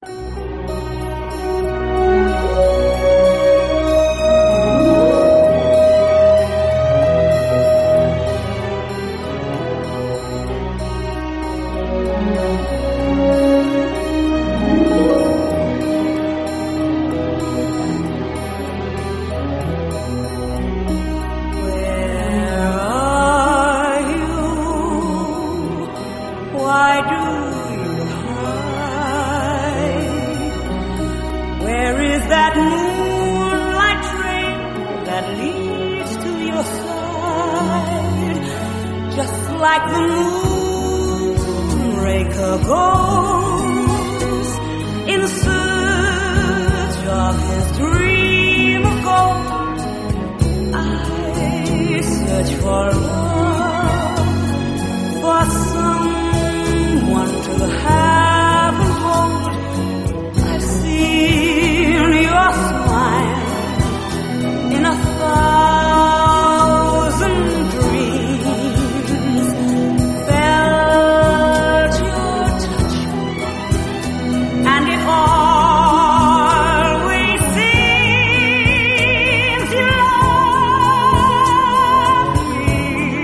Like the moonraker goes in search of his dream of gold, I search for love, for someone to have and hold. I've seen your smile in 1,000 dreams. And it always seems you love me.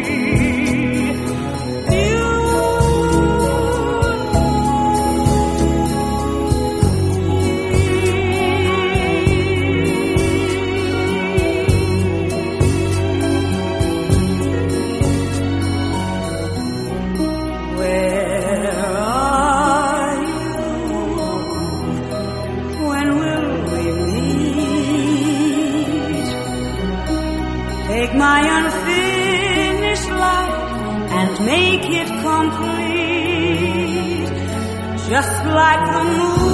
Where are you? When will we meet? Take my unfinished life and make it complete, just like the moon.